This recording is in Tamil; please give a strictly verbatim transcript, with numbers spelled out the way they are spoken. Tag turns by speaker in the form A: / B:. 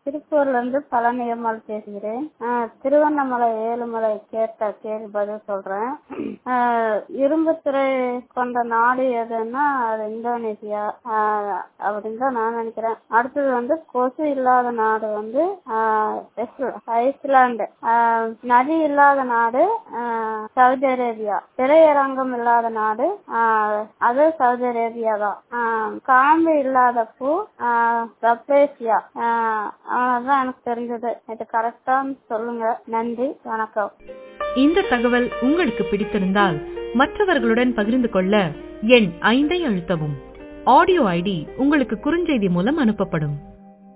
A: திருப்பூர்ல இருந்து பழனியம்மாள் பேசுகிறேன். ஆஹ் திருவண்ணாமலை ஏழுமலை கேட்ட கேள்வி பதில் சொல்றேன். ஆஹ் இரும்புத்திரை கொண்ட நாடு எதுன்னா அது இந்தோனேசியா ஆஹ் அப்படின்னு தான் நான் நினைக்கிறேன். அடுத்தது வந்து கொசு இல்லாத நாடு வந்து ஆஹ் ஐஸ்லாந்து. ஆஹ் நதி இல்லாத நாடு ஆஹ் சவுதி அரேபியா. திரையரங்கம் இல்லாத நாடு ஆஹ் அது சவுதி அரேபியா தான். ஆஹ் காம்பு இல்லாத பூ ஆஹ் ரப்பேசியா. ஆஹ் அதான் எனக்கு தெரிஞ்சது. இது கரெக்டான்னு சொல்லுங்க. நன்றி, வணக்கம்.
B: இந்த தகவல் உங்களுக்கு பிடித்திருந்தால் மற்றவர்களுடன் பகிர்ந்து கொள்ள எண் ஐந்தை அழுத்தவும். ஆடியோ ஐடி உங்களுக்கு குறுஞ்செய்தி மூலம் அனுப்பப்படும்.